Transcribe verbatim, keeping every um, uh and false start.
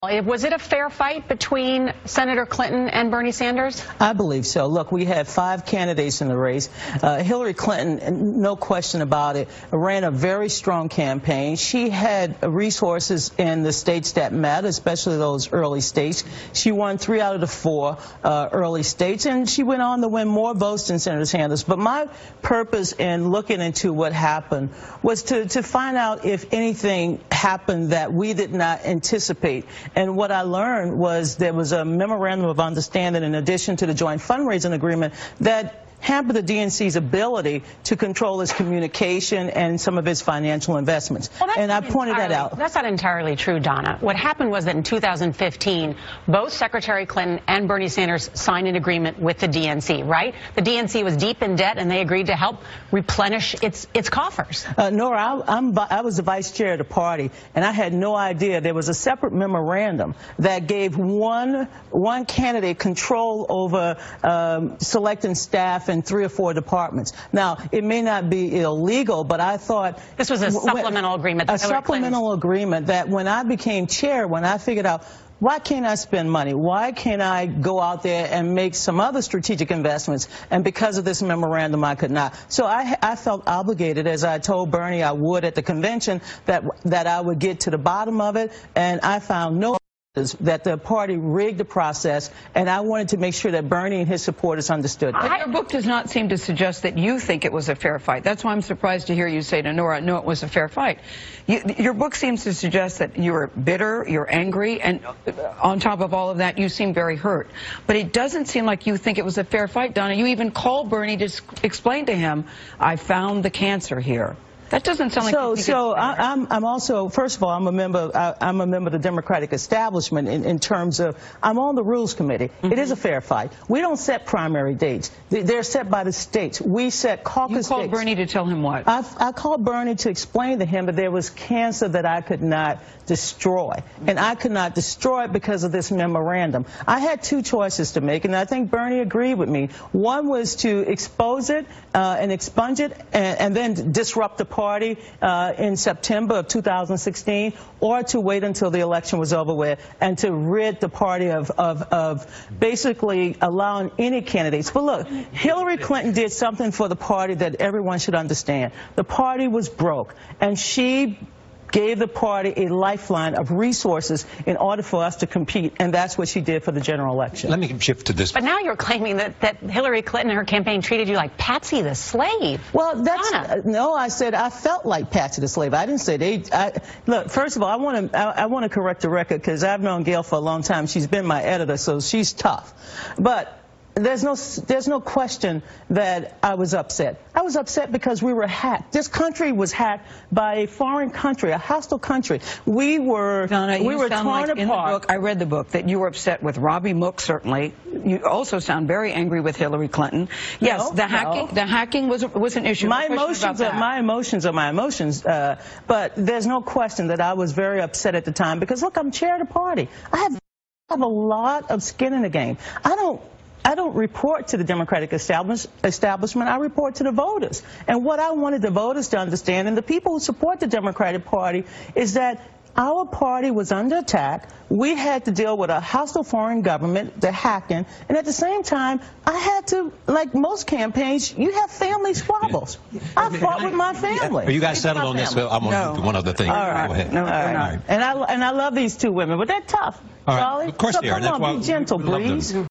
Was it a fair fight between Senator Clinton and Bernie Sanders? I believe so. Look, we had five candidates in the race. Uh, Hillary Clinton, no question about it, ran a very strong campaign. She had resources in the states that matter, especially those early states. She won three out of the four uh, early states, and she went on to win more votes than Senator Sanders. But my purpose in looking into what happened was to, to find out if anything happened that we did not anticipate. And what I learned was there was a memorandum of understanding in addition to the joint fundraising agreement that hampered the D N C's ability to control its communication and some of its financial investments. Well, and I pointed entirely, that out. That's not entirely true, Donna. What happened was that in two thousand fifteen, both Secretary Clinton and Bernie Sanders signed an agreement with the D N C, right? The D N C was deep in debt, and they agreed to help replenish its its coffers. Uh, Nora, I, I'm, I was the vice chair of the party, and I had no idea there was a separate memorandum that gave one, one candidate control over um, selecting staff in three or four departments. Now, it may not be illegal, but I thought... This was a supplemental agreement. A supplemental agreement that when I became chair, when I figured out, why can't I spend money? Why can't I go out there and make some other strategic investments? And because of this memorandum, I could not. So I, I felt obligated, as I told Bernie I would at the convention, that, that I would get to the bottom of it, and I found no that the party rigged the process, and I wanted to make sure that Bernie and his supporters understood that. But your book does not seem to suggest that you think it was a fair fight. That's why I'm surprised to hear you say to Nora, no, it was a fair fight. You, your book seems to suggest that you're bitter, you're angry, and on top of all of that, you seem very hurt. But it doesn't seem like you think it was a fair fight, Donna. You even called Bernie to explain to him, I found the cancer here. That doesn't sound like so. You think so it's I, I'm. I'm also. First of all, I'm a member. I, I'm a member of the Democratic establishment in, in terms of. I'm on the Rules Committee. Mm-hmm. It is a fair fight. We don't set primary dates. They're set by the states. We set caucus dates. You called Bernie to tell him what? I, I called Bernie to explain to him that there was cancer that I could not destroy, mm-hmm. and I could not destroy it because of this memorandum. I had two choices to make, and I think Bernie agreed with me. One was to expose it uh, and expunge it, and, and then disrupt the party. Party uh, in September of two thousand sixteen, or to wait until the election was over with and to rid the party of, of, of basically allowing any candidates. But look, Hillary Clinton did something for the party that everyone should understand. The party was broke, and she gave the party a lifeline of resources in order for us to compete, and that's what she did for the general election. Let me shift to this. But now you're claiming that, that Hillary Clinton and her campaign treated you like Patsy the slave. Well, that's Donna. No, I said I felt like Patsy the slave. I didn't say they. I, look, first of all, I want to I, I want to correct the record because I've known Gail for a long time. She's been my editor, so she's tough. But There's no, there's no question that I was upset. I was upset because we were hacked. This country was hacked by a foreign country, a hostile country. We were, Donna, we you were sound torn like apart. In the book, I read the book, that you were upset with Robbie Mook, certainly. You also sound very angry with Hillary Clinton. Yes, no, the hacking, no. the hacking was was an issue. My no emotions are my emotions are my emotions. Uh, but there's no question that I was very upset at the time because look, I'm chair of the party. I have, I have a lot of skin in the game. I don't. I don't report to the Democratic establishment. I report to the voters. And what I wanted the voters to understand, and the people who support the Democratic Party, is that our party was under attack. We had to deal with a hostile foreign government, the hacking, and at the same time, I had to, like most campaigns, you have family squabbles. I fought with my family. Are you guys settled on this? I'm going to no. do one other thing. All right. Go ahead. No, All right. not. And I and I love these two women, but they're tough. All right. Charlie, Of course so they are. come That's on, why be gentle, we love them. please.